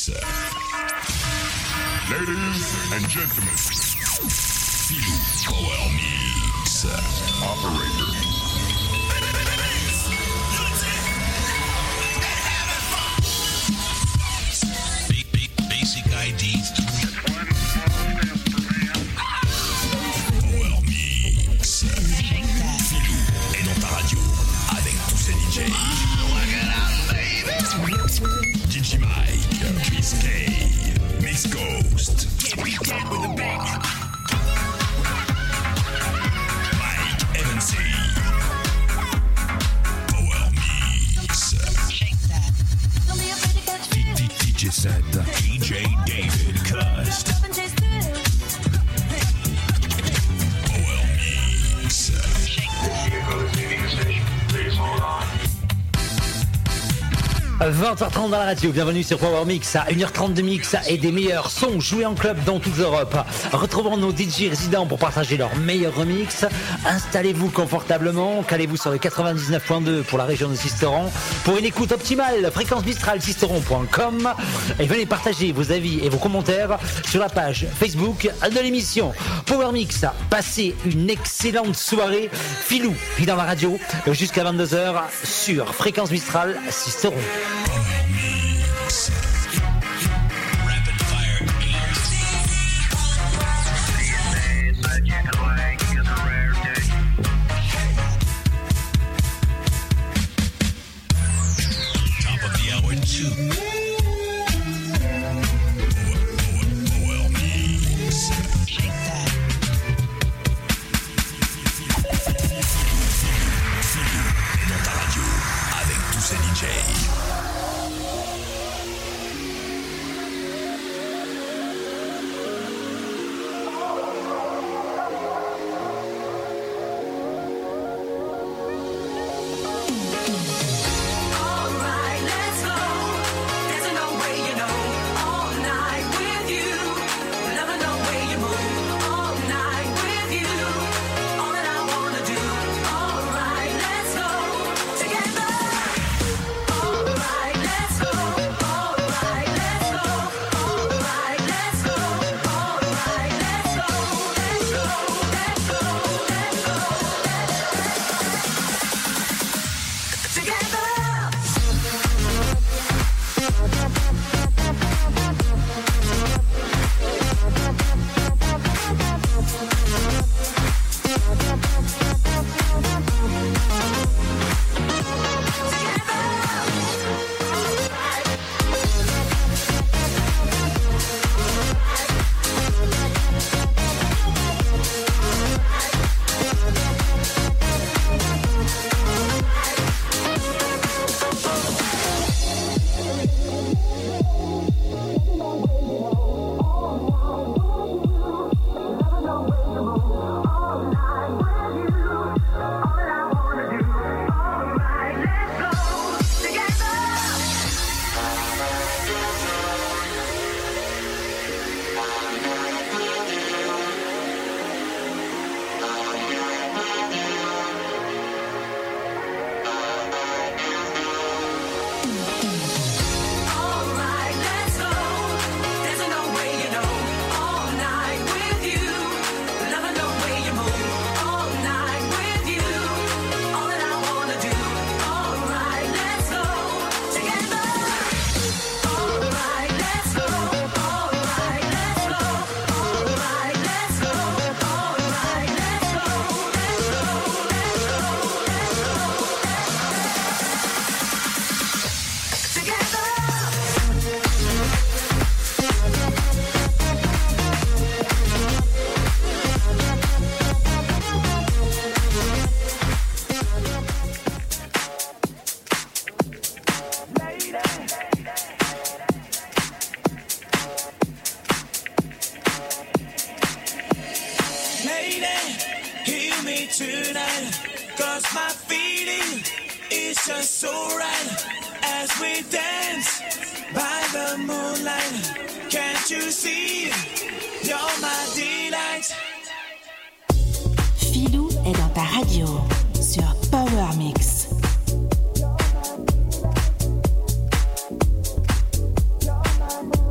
Ladies and gentlemen, Filou Power Mix. Operator. Basic IDs. Power Mix. Filou est dans ta radio avec tous ses DJ. DJ Mike, Miss K, Miss Ghost. Can't beat that with a bang. Mike MNC. Power Mix. Shake that. DJ set. DJ David Cust. Power Mix. Shake that. Vehicle is leaving the station. Please hold on. 20h30 dans la radio, bienvenue sur Power Mix, à 1h30 de mix et des meilleurs sons joués en club dans toute l'Europe. Retrouvons nos DJ résidents pour partager leurs meilleurs remix. Installez-vous confortablement, calez-vous sur le 99.2 pour la région de Sisteron. Pour une écoute optimale, fréquence Mistral sisteron.com, et venez partager vos avis et vos commentaires sur la page Facebook de l'émission Power Mix. Passez une excellente soirée. Filou est dans la radio jusqu'à 22h sur fréquence Mistral Sisteron. Rapid fire top of the hour 2. Power Mix. Shake that. Filou est dans ta radio avec tous ses DJ. tonight, 'cause my feeling is just so right as we dance by the moonlight. Can't you see, you're my delight. Filou est dans ta radio sur Power Mix. You're my moon.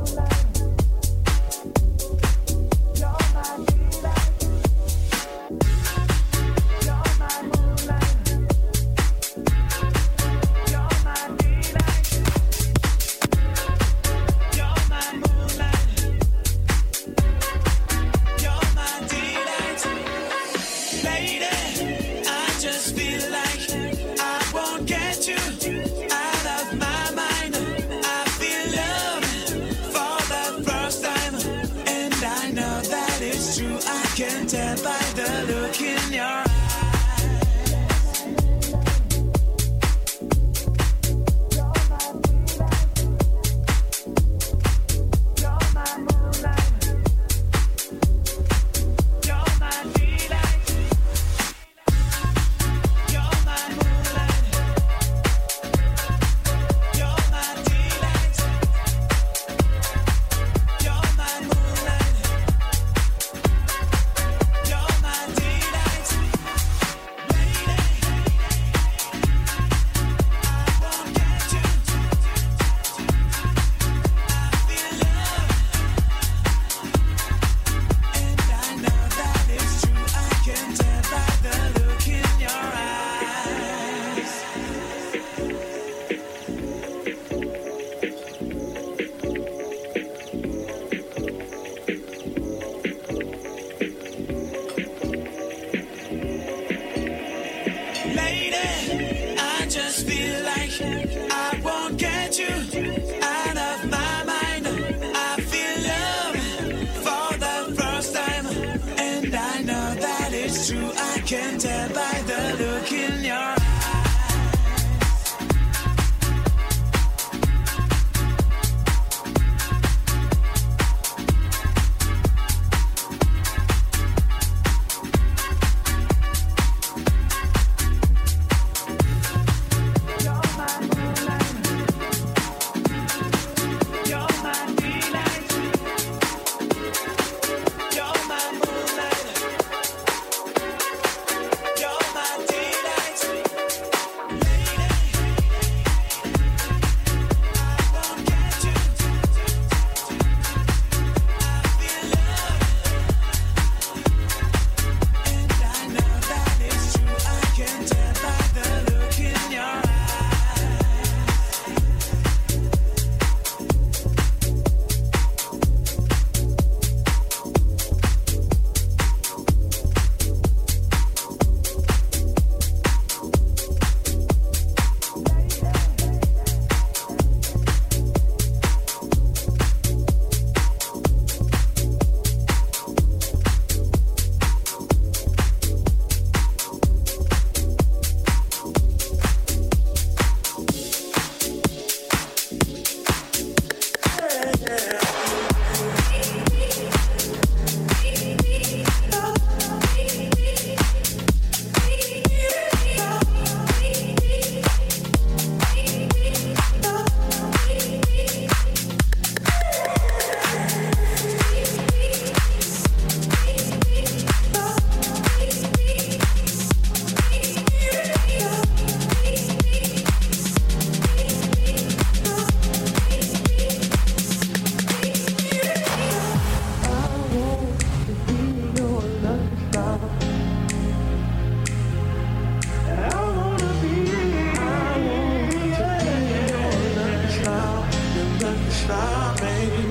star, baby.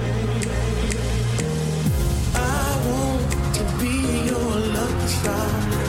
I want to be your lucky star.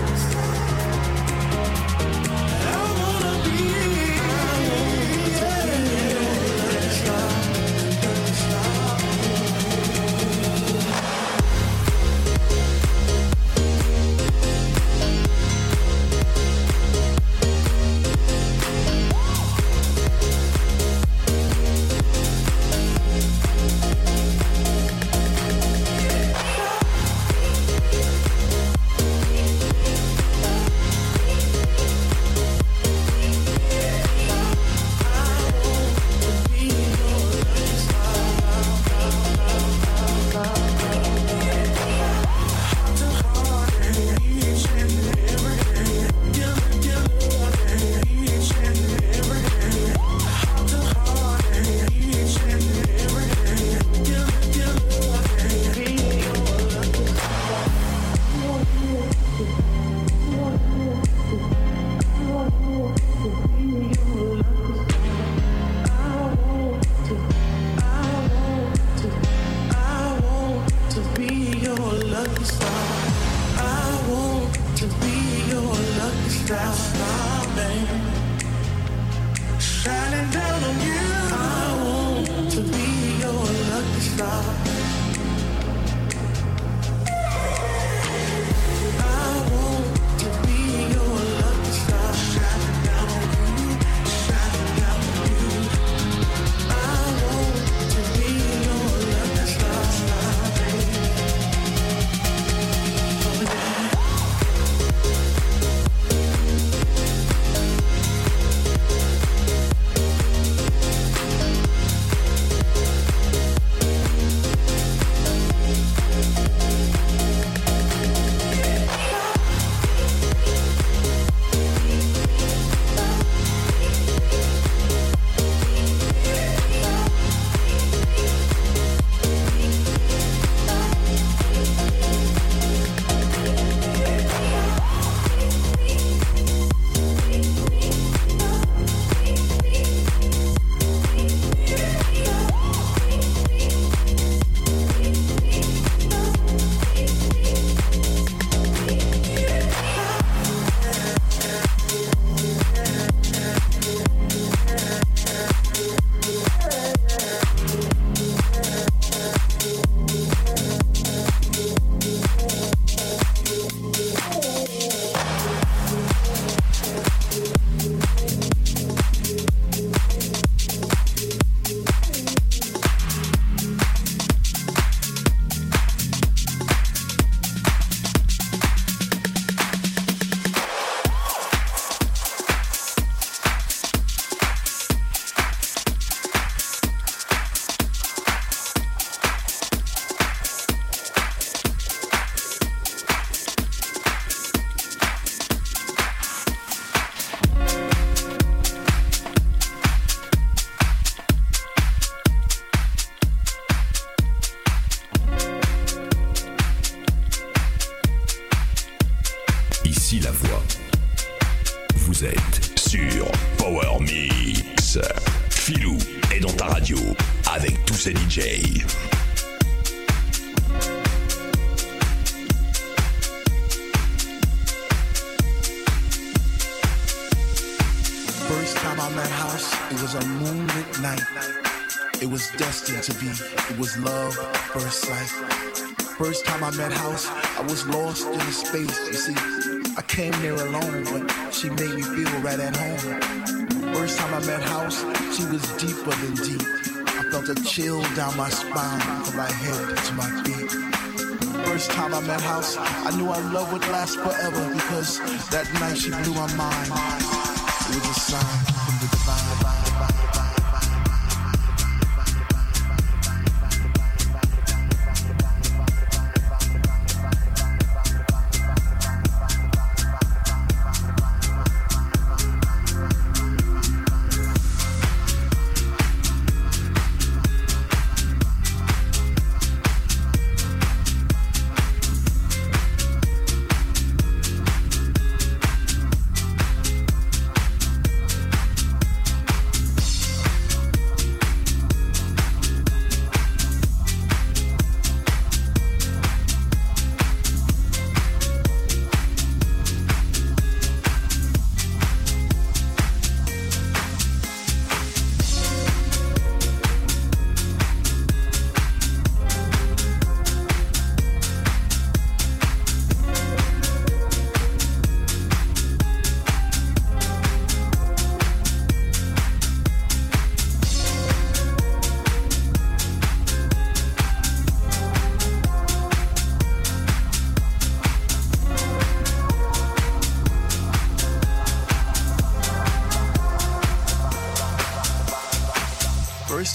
Vous êtes sur Power Mix. Philou est dans ta radio avec tous ses DJ. First time I met House, it was a moonlit night. It was destined to be. It was love at first sight. First time I met House, I was lost in space. You see, I came there alone, but she made me feel right at home. First time I met House, she was deeper than deep. I felt a chill down my spine from my head to my feet. First time I met House, I knew our love would last forever because that night she blew my mind. It was a sign from the divine.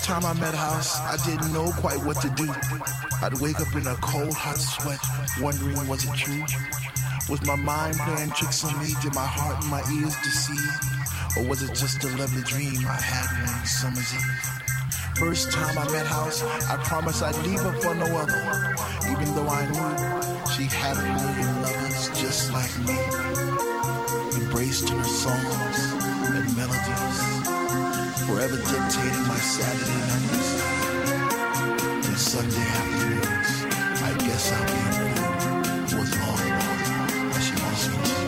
First time I met House, I didn't know quite what to do. I'd wake up in a cold, hot sweat, wondering was it true? Was my mind playing tricks on me? Did my heart and my ears deceive? Or was it just a lovely dream I had one summer's eve? First time I met House, I promised I'd leave her for no other, even though I knew she had a million lovers just like me, embraced in her songs and melodies, forever dictating my Saturday nights and Sunday afternoons. I guess I'll be a fool for as long as she wants me to.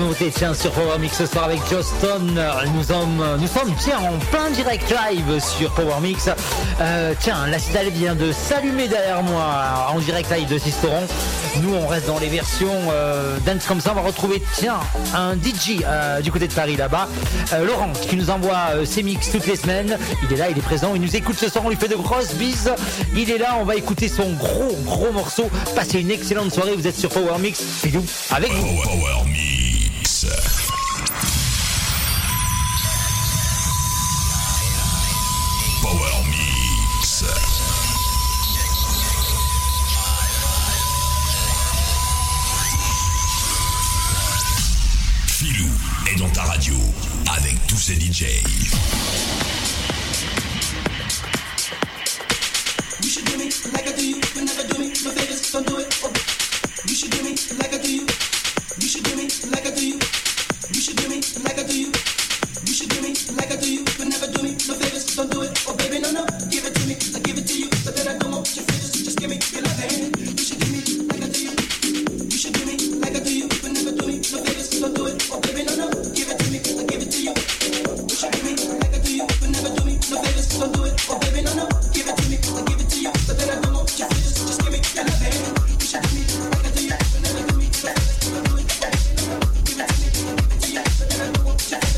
nouveauté, tiens, sur Power Mix ce soir avec Joston. Nous sommes, tiens, en plein direct live sur Power Mix. Tiens, la citadelle vient de s'allumer derrière moi en direct live de Sisteron. Nous, on reste dans les versions dance comme ça. On va retrouver, tiens, un DJ du côté de Paris là-bas, Laurent, qui nous envoie ses mix toutes les semaines. Il est là, il est présent, il nous écoute ce soir, on lui fait de grosses bises. Il est là, on va écouter son gros morceau. Passez une excellente soirée, vous êtes sur Power Mix. Filou, avec vous. Power Mix. Power Mix. Filou est dans ta radio avec tous ses DJ. You should do me like I do you, but never do me no favors, don't do it. Oh. You should do me like I do you. You should do me like I do you. You should do me like I do you. You should do me like I do you, but never do me no favors, don't do it. Oh baby, no, give it to me, I give it to you, but then I don't want your favors, just give me your love hand. You should do me like I do you. You should do me like I do you, but never do me no favors, don't do it. Oh baby, no, give it to me, I give it to you. You should do me like I do you, but never do me no favors, don't do it. Oh baby, no, give it to me, I give it to you, but then I don't want your favors, just give me your love hand. You should do me like I do you, but never do me no favors, don't do it. Give it to me, I give it to you, but then I don't want your favors.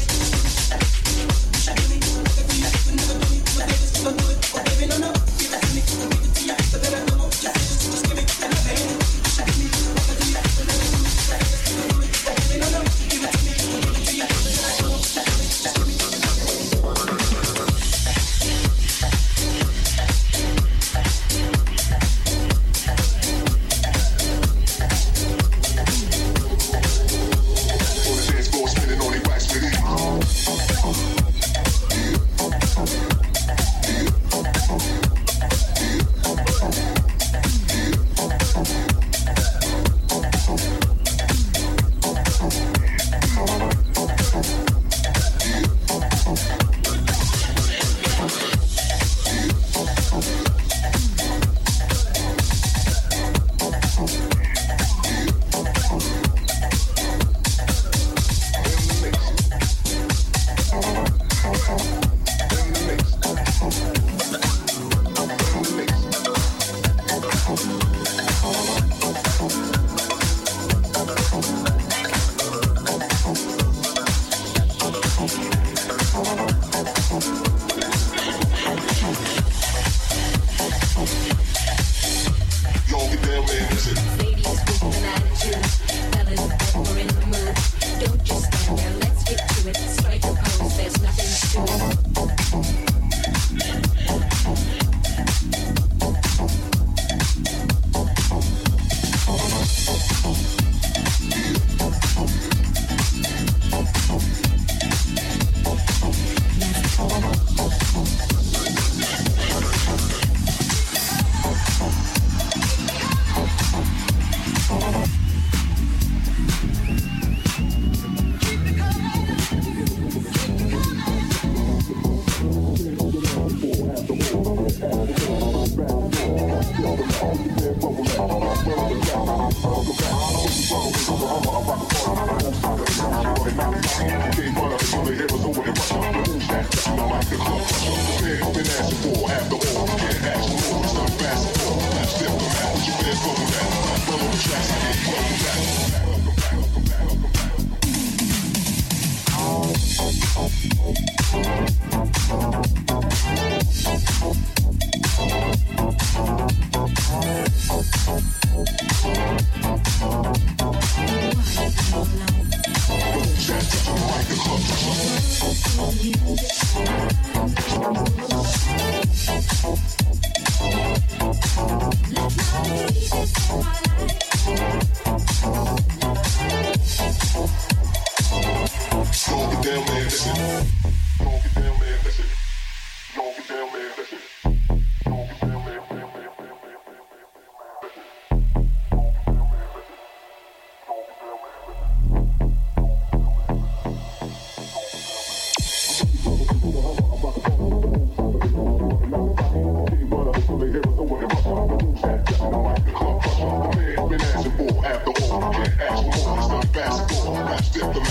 Been asking for after all, can't ask for more. It's not fast at all. Step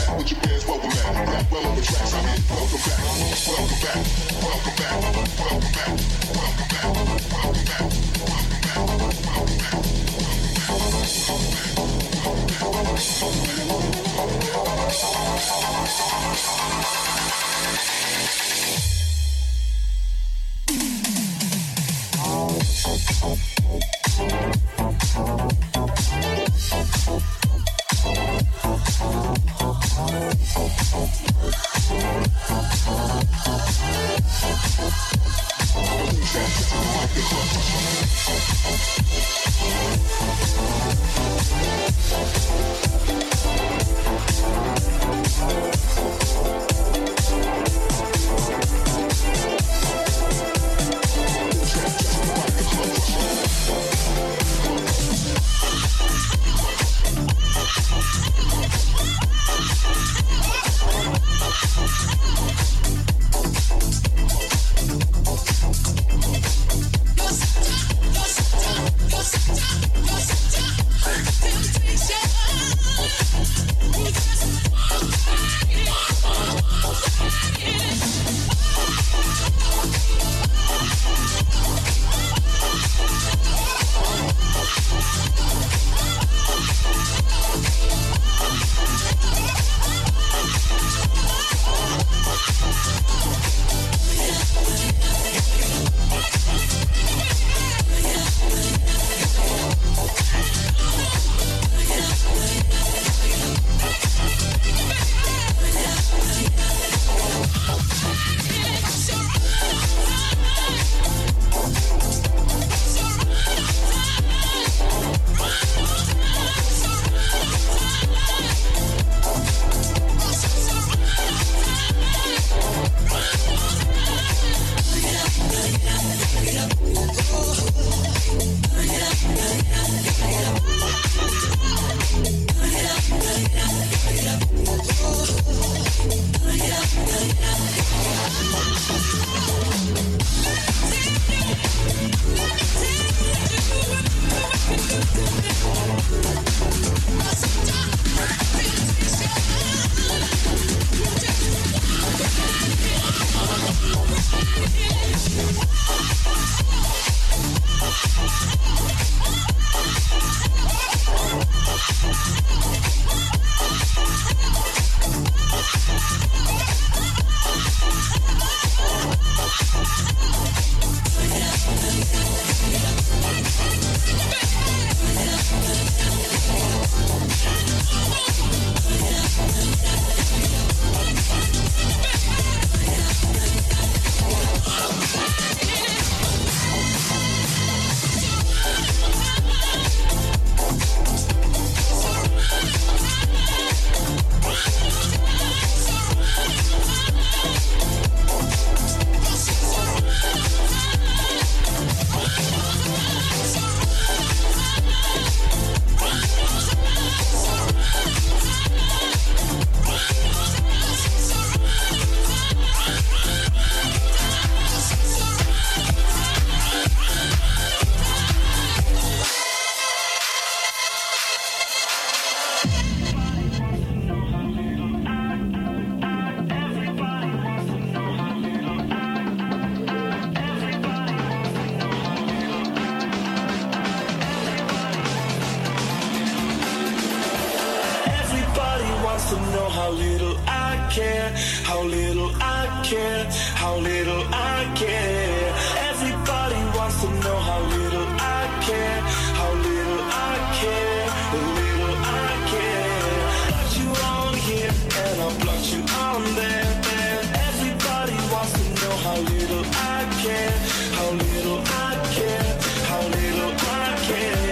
to know how little I care, how little I care, how little I care. Everybody wants to know how little I care, how little I care, how little I care. Block you on here and I'll block you on there. Everybody wants to know how little I care, how little I care, how little I care.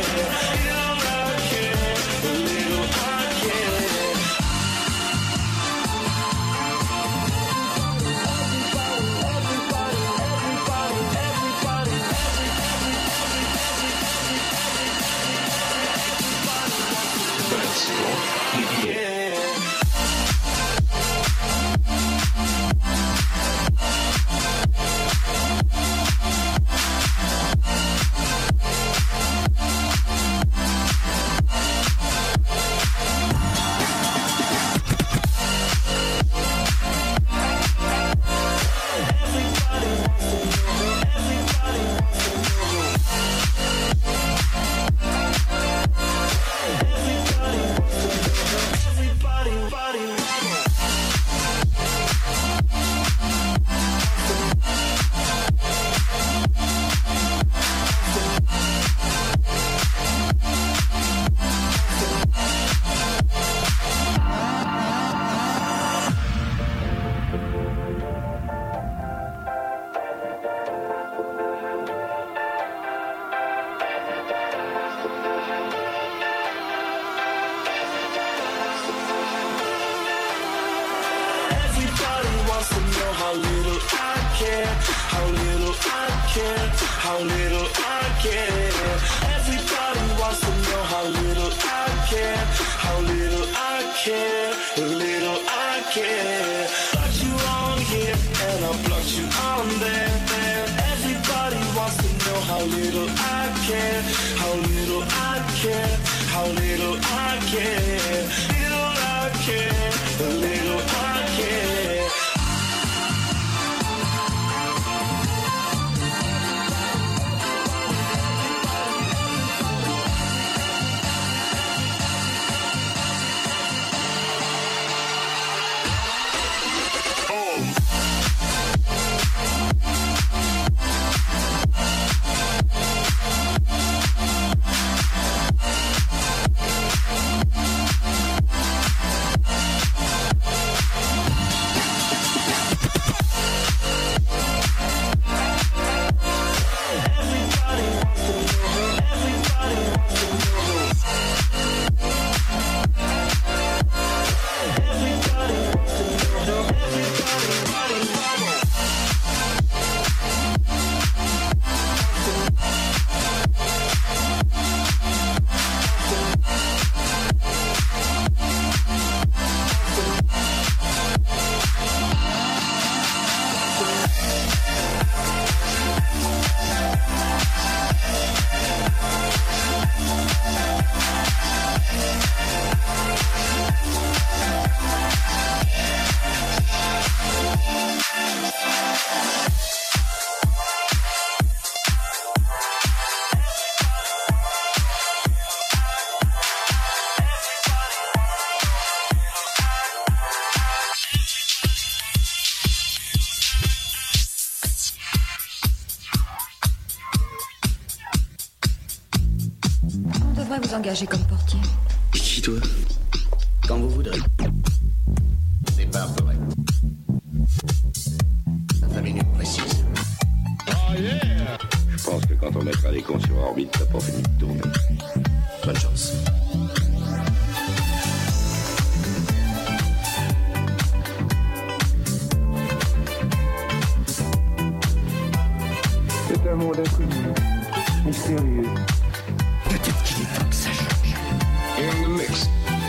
little I care, how little I care. Everybody wants to know how little I care, how little I care, little I care. Got you on here and I blocked you on there. Everybody wants to know how little I care, how little I care, how little I care, little I care, little I care. Vous engager comme portier. Qui toi? Quand vous voudrez. C'est pas vrai. 5 minutes précises. Oh yeah! Je pense que quand on mettra les cons sur orbite, t'as pas fini de tourner. Bonne chance. C'est un monde inconnu, mystérieux. Peut-être qu'il est temps que ça change. In the mix.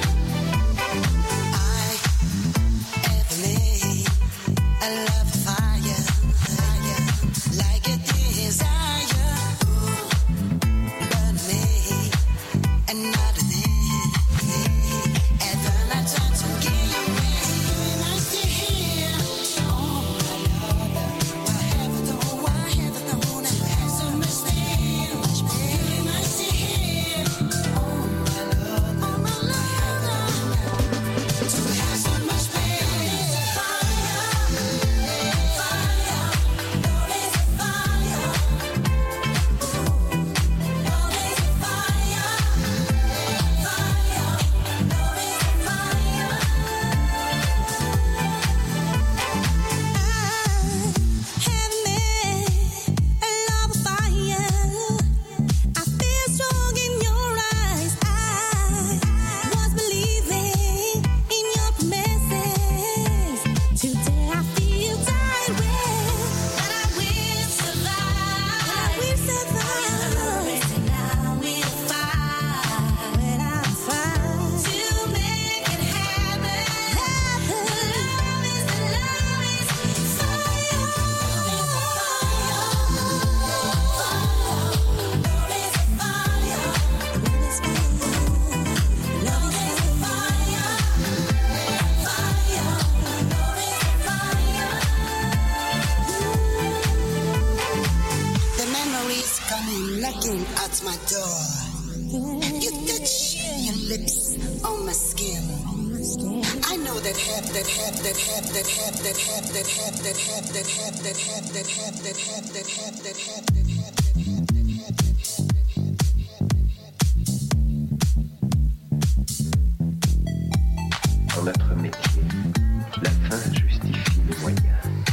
Dans notre métier, la fin justifie les moyens.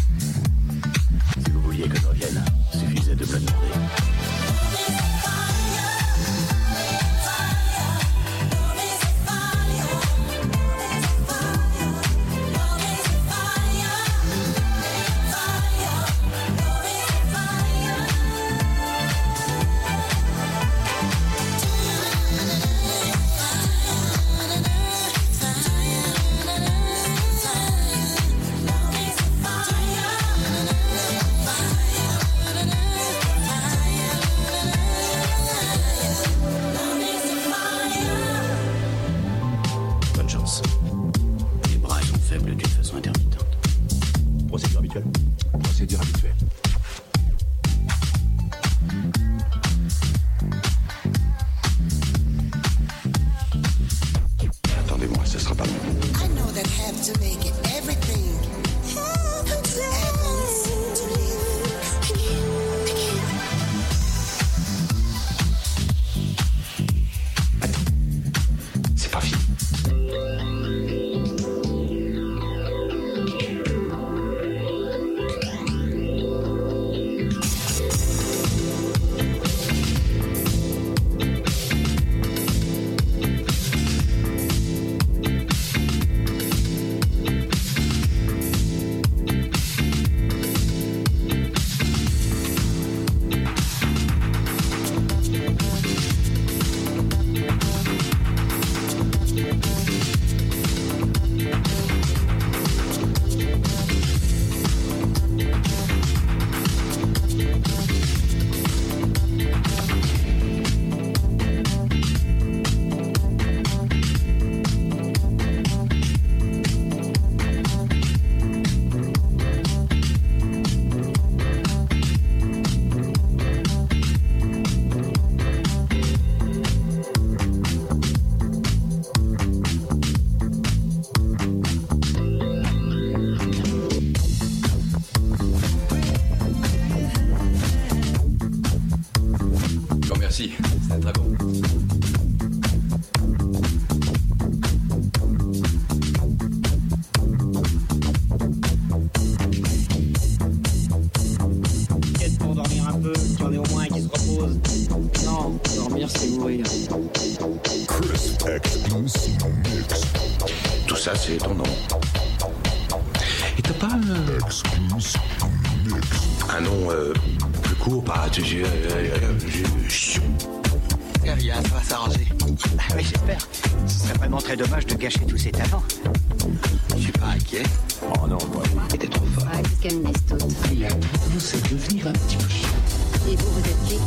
Si vous vouliez que je revienne, suffisait de me le demander. Fire. ça c'est ton nom. Et t'as pas un nom plus court, pas Rien, ça va s'arranger. Oui, j'espère. Ce serait vraiment très dommage de gâcher tous ces talents. Je suis pas inquiet. Oh non, moi, t'es trop fort. Ouais, qu'est-ce qu'elle me laisse toute. Il a tendance à devenir un petit peu chiant. Et vous êtes qui?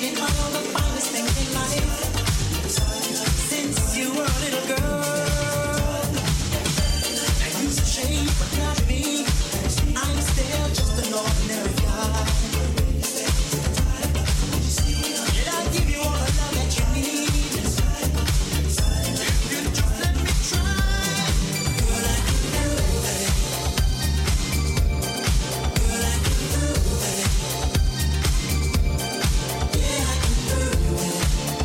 thinking all the finest thing in life. Since you were a little girl, you used to shape but not me. I'm still just an ordinary guy. Yet I give you all the love that you need. You just let me try. Girl, I can do it. Girl, I can do it. Yeah, I can do it.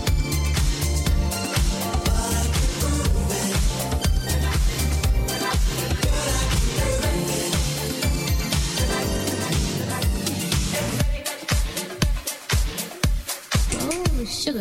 But I can prove it. Girl, I can do it. Oh, sugar.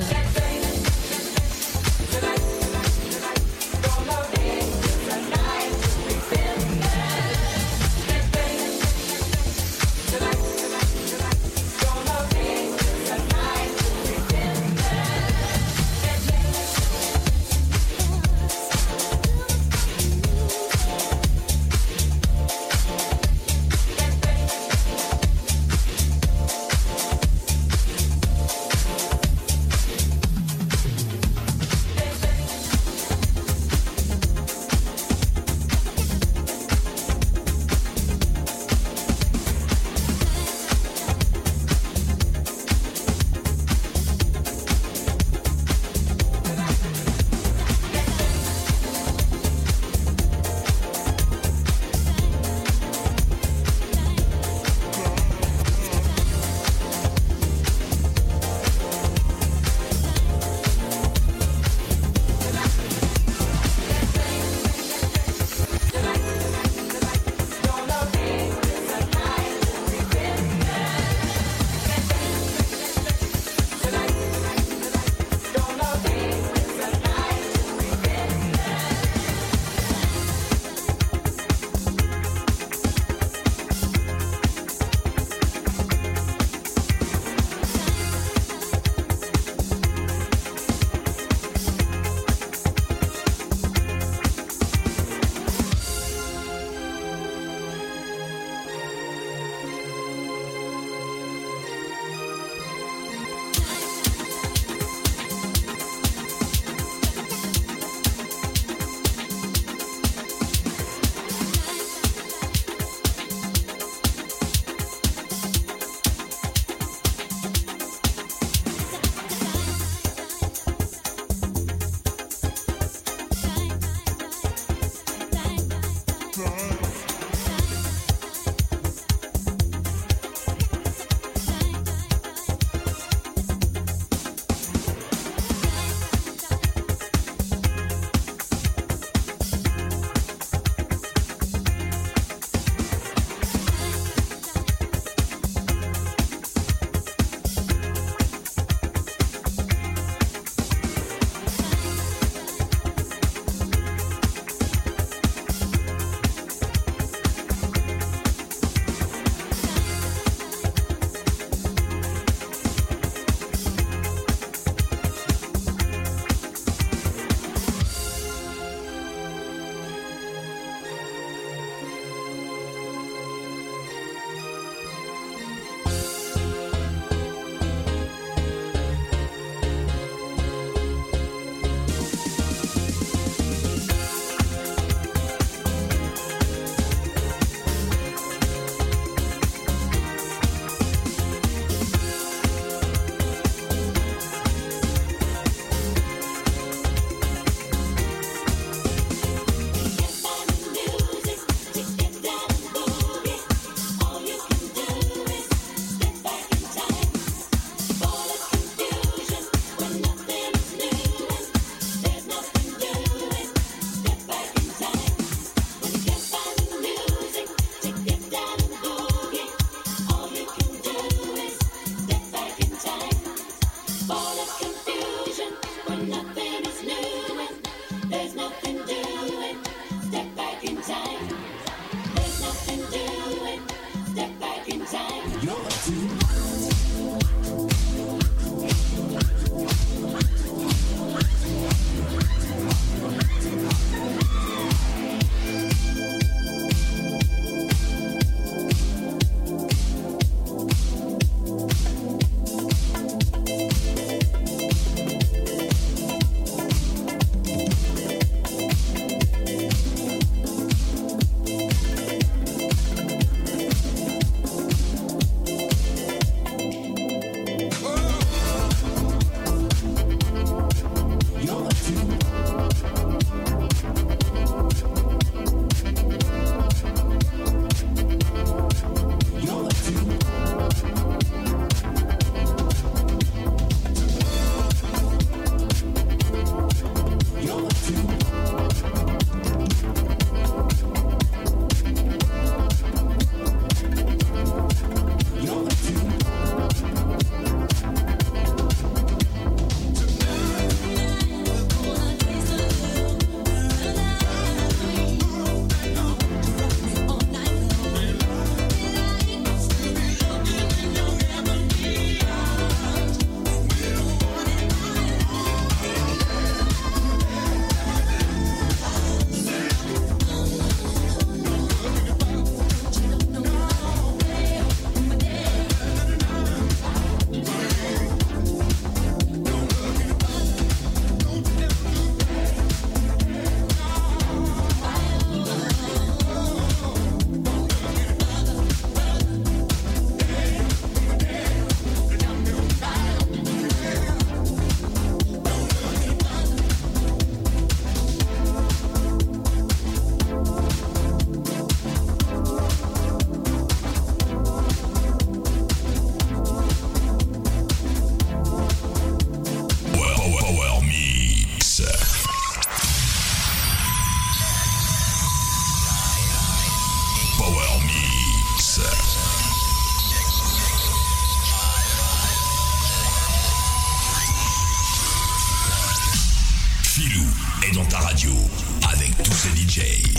radio avec tous ces DJs.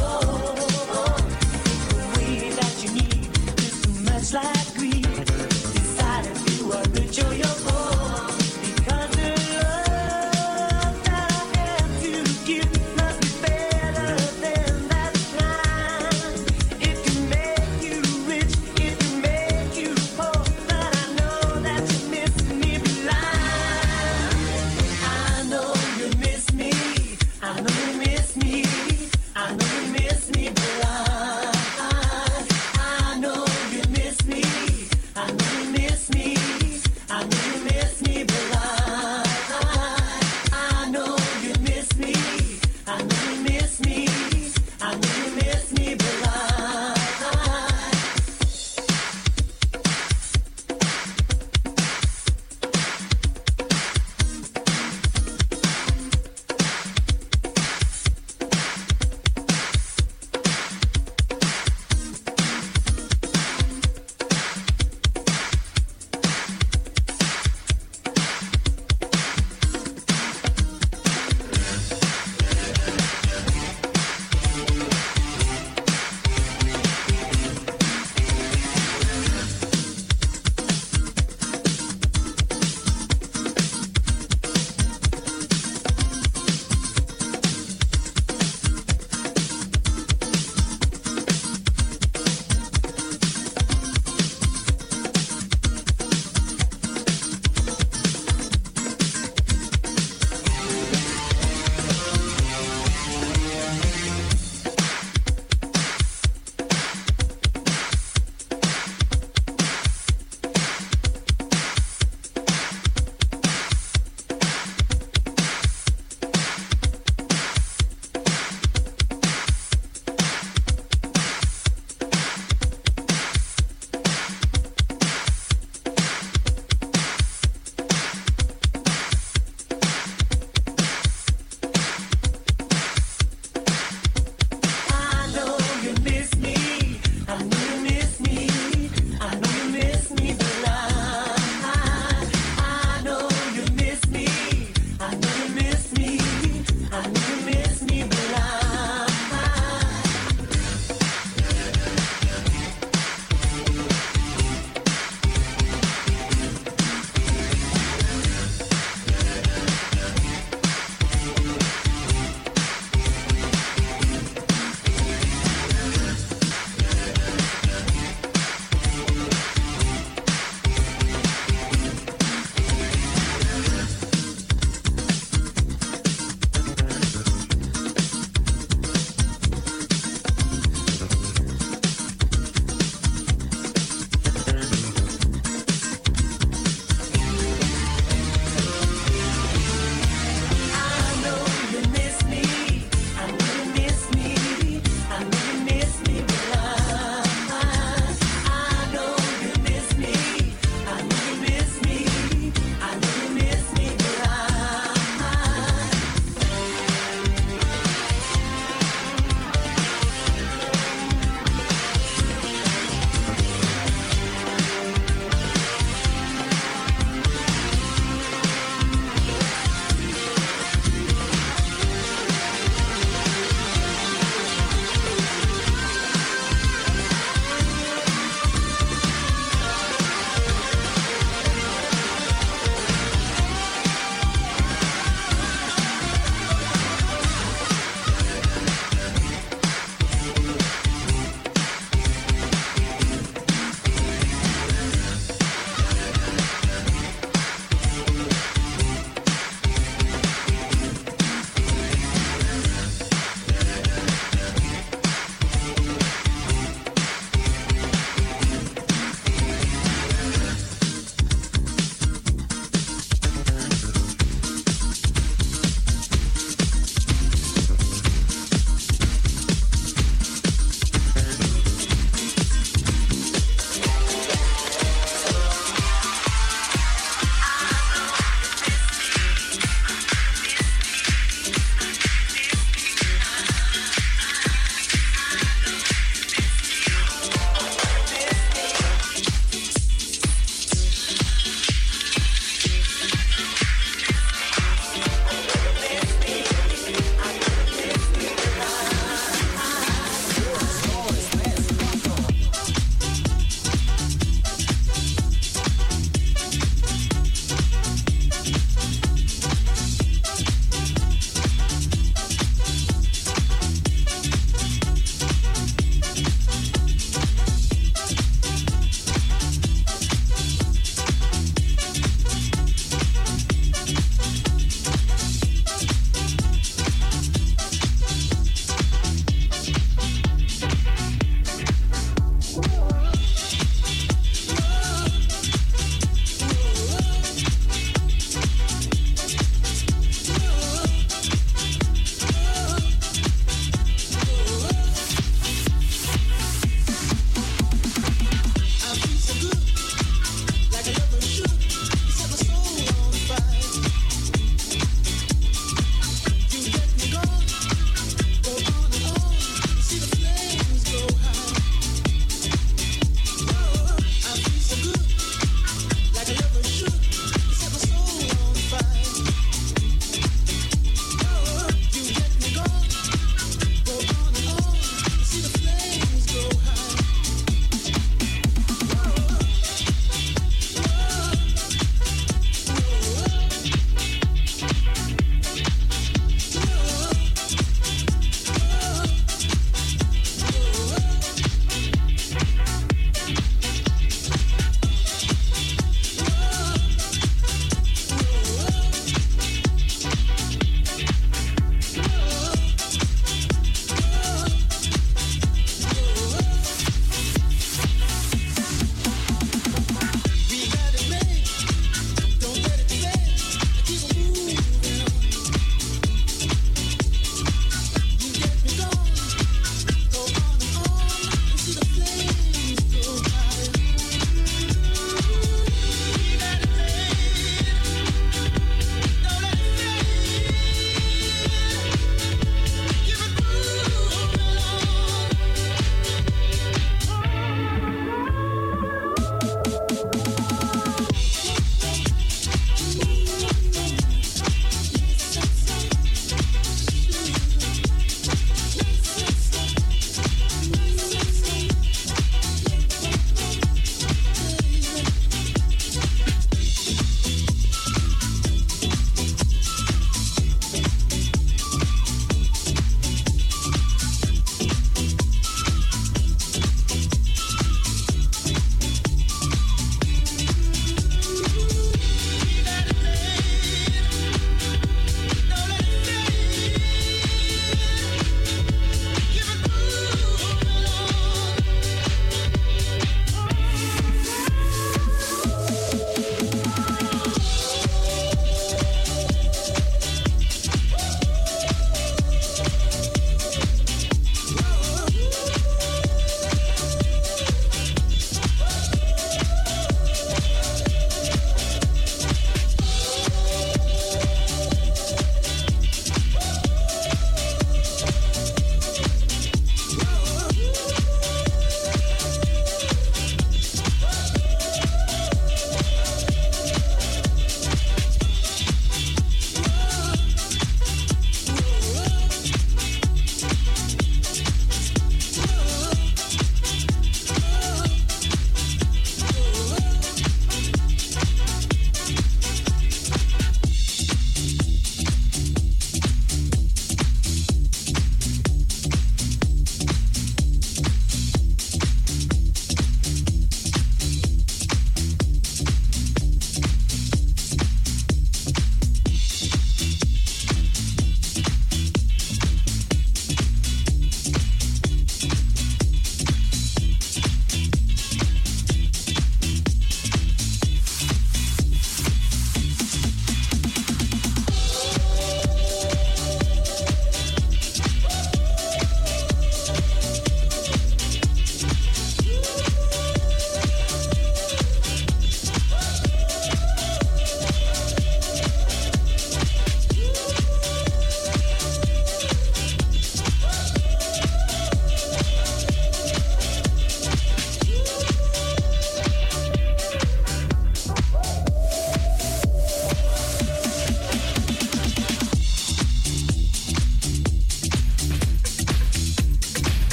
Like greed.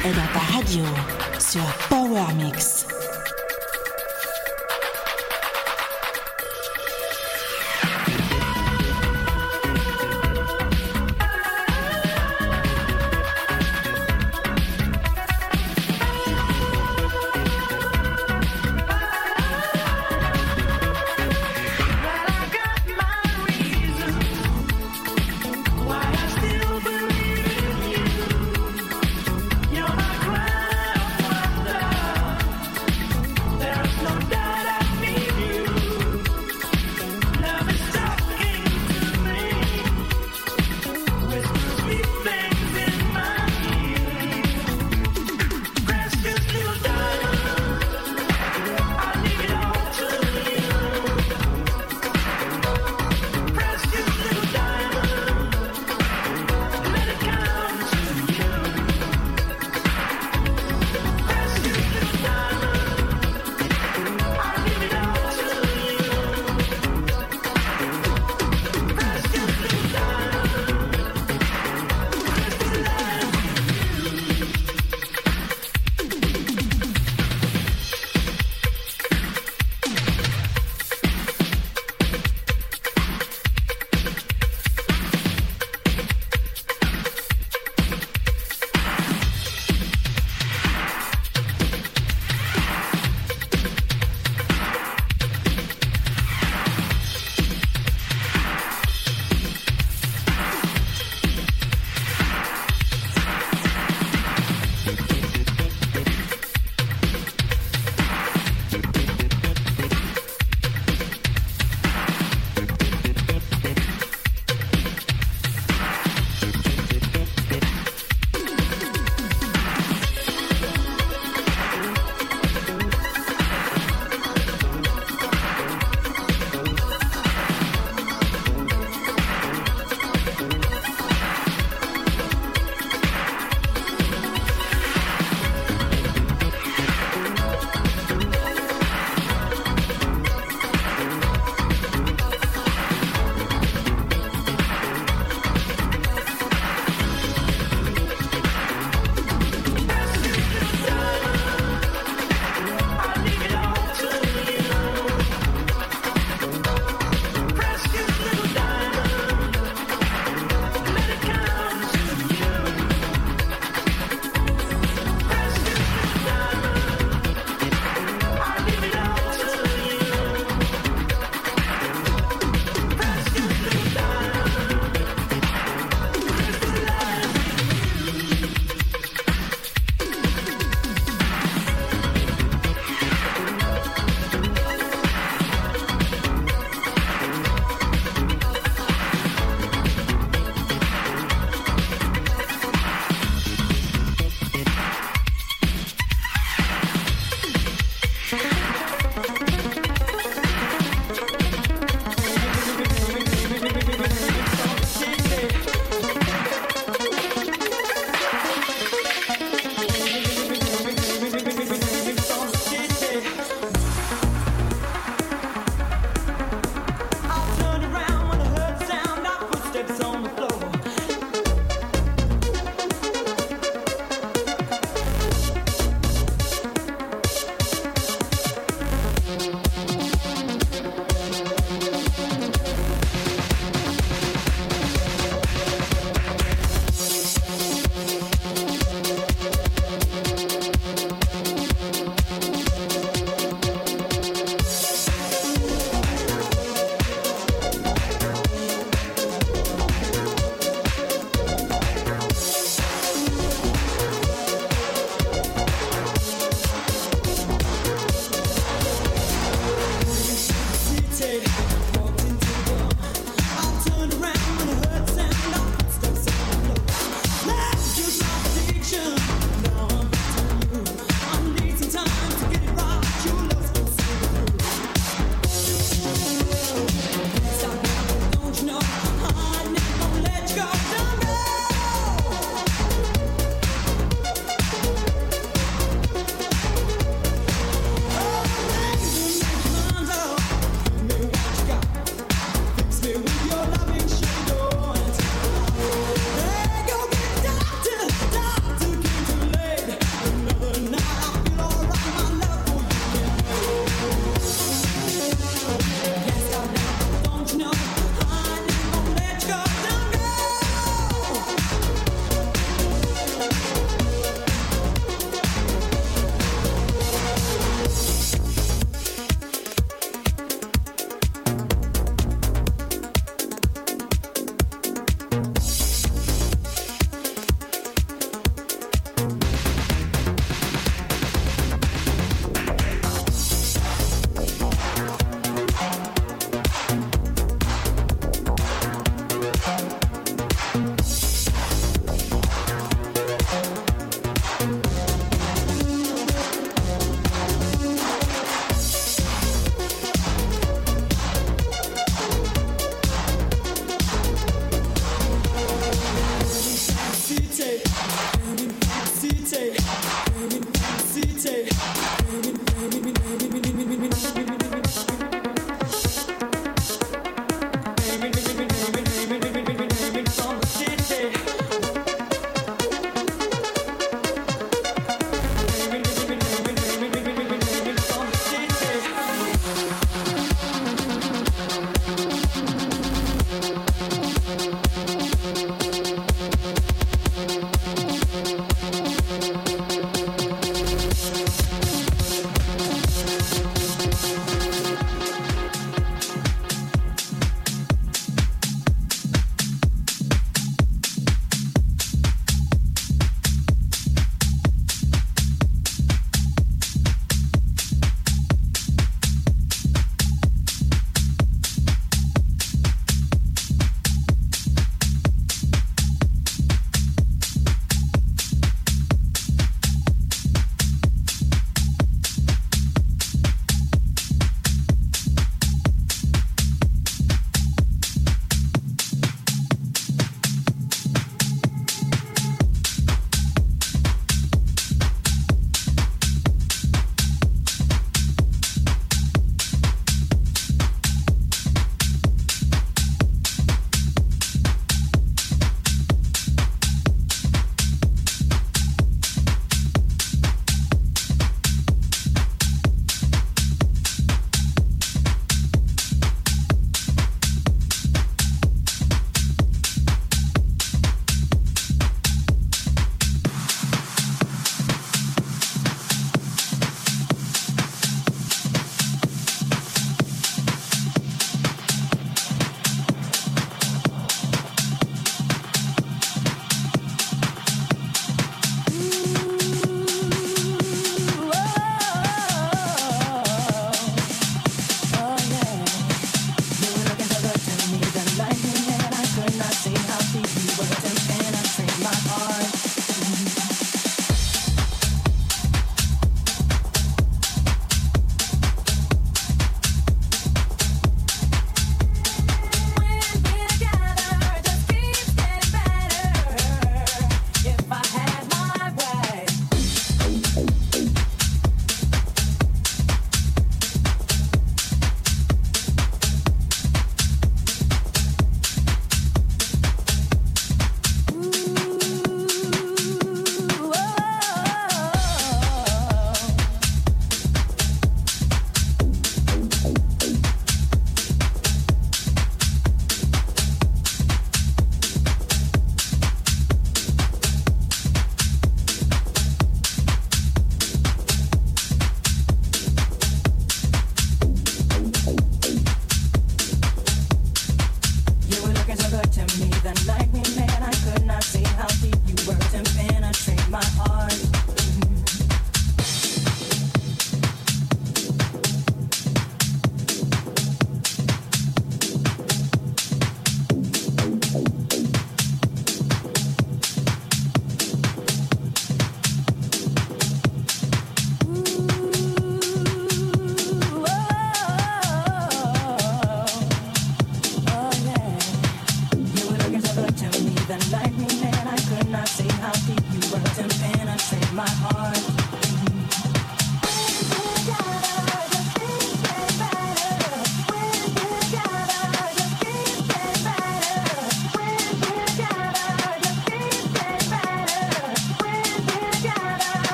est dans ta radio sur Power Mix. You're my crown of wonder.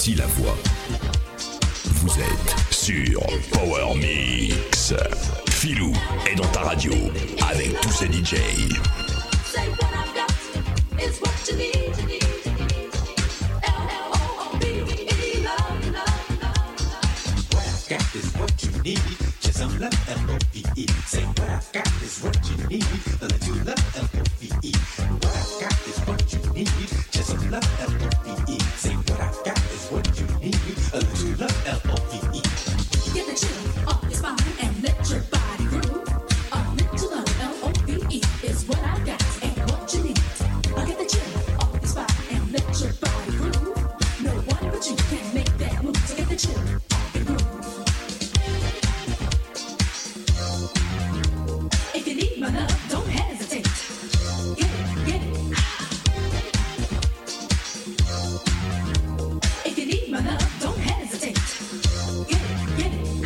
aussi la voix. Vous êtes sur Power Mix. Philou est dans ta radio avec tous ses DJ. Say what I've got is what you need. L-O-V-E, love, love, love. What I've got is what you need. Just some love, L-O-V-E. Say what I've got is what you need. A little love, L-O-V-E. What I've got is what you need. Just some love, L-O-V-E. Say what I've got is what you need. A little love, L-O-V-E. Get the chill off your spine and let your body groove. A little love, L-O-V-E is what I got and what you need. I'll get the chill off your spine and let your body groove. No one but you can make that move. So get the chill off your groove. If you need my love, don't hesitate. Get it, get it. If you need my love, don't hesitate. Get it, get it.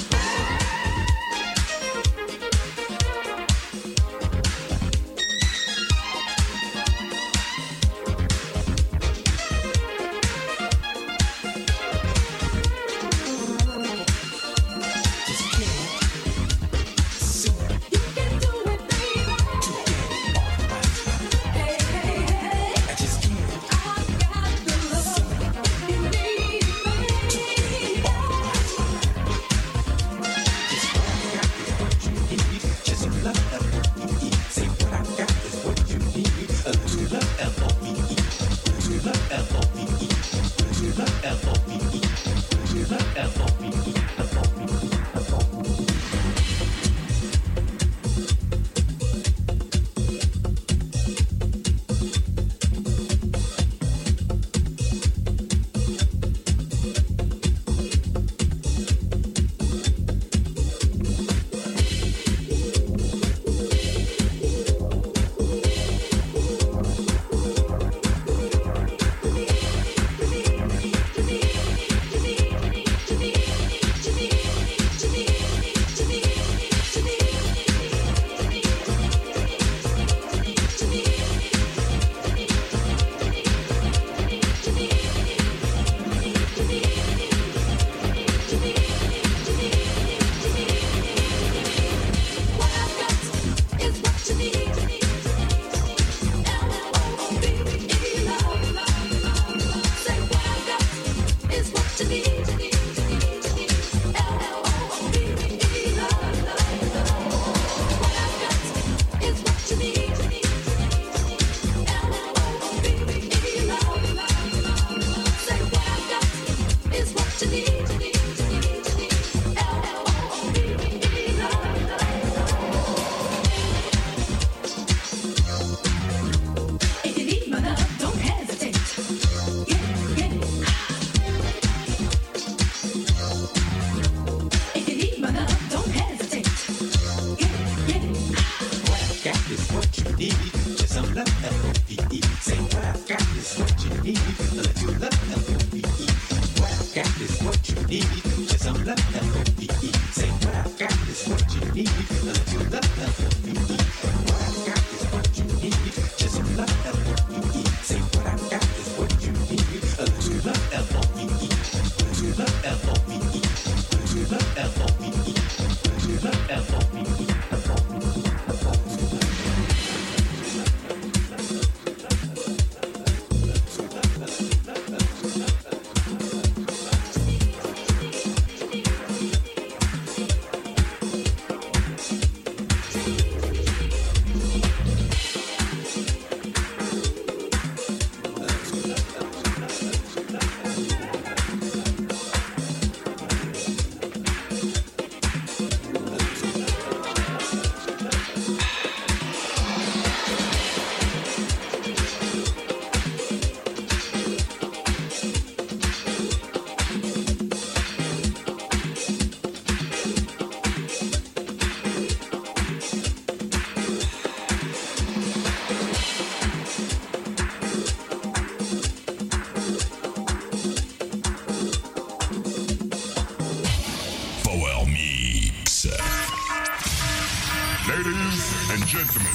and gentlemen,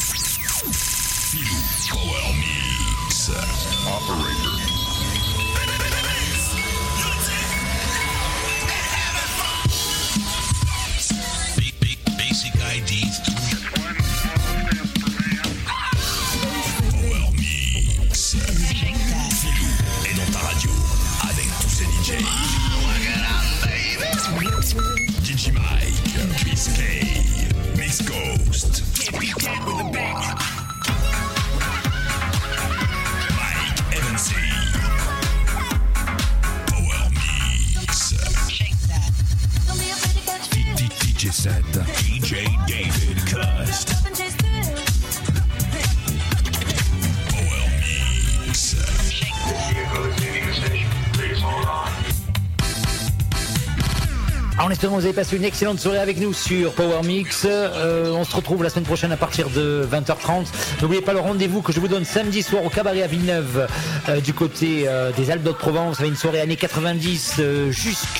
Philou Power Mix. Operator. En espérant que vous avez passé une excellente soirée avec nous sur Power Mix. On se retrouve la semaine prochaine à partir de 20h30. N'oubliez pas le rendez-vous que je vous donne samedi soir au Cabaret à Villeneuve, du côté des Alpes d'Haute-Provence. Ça va être une soirée années 90 jusque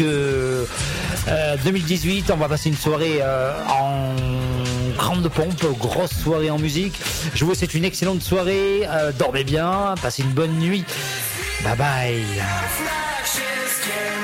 2018. On va passer une soirée en grande pompe, grosse soirée en musique. Je vous souhaite une excellente soirée. Dormez bien, passez une bonne nuit. Bye bye.